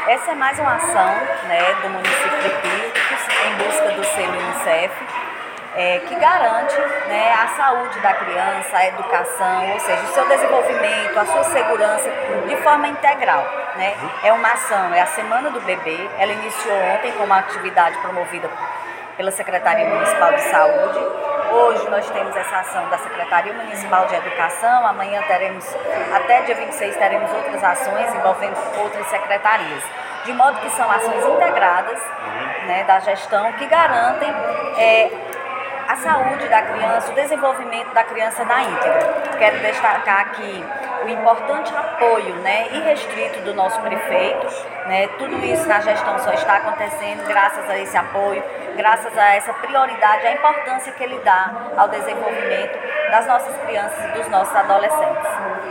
Essa é mais uma ação, né, do município de Picos, em busca do selo Unicef, que garante, né, a saúde da criança, a educação, ou seja, o seu desenvolvimento, a sua segurança de forma integral. Né? É uma ação, é a Semana do Bebê, ela iniciou ontem com uma atividade promovida pela Secretaria Municipal de Saúde. Hoje nós temos essa ação da Secretaria Municipal de Educação, amanhã teremos, até dia 26, teremos outras ações envolvendo outras secretarias. De modo que são ações integradas, né, da gestão que garantem a saúde da criança, o desenvolvimento da criança na íntegra. Quero destacar aqui o importante apoio, né, irrestrito do nosso prefeito. Né, tudo isso na gestão só está acontecendo graças a esse apoio, graças a essa prioridade, a importância que ele dá ao desenvolvimento das nossas crianças e dos nossos adolescentes.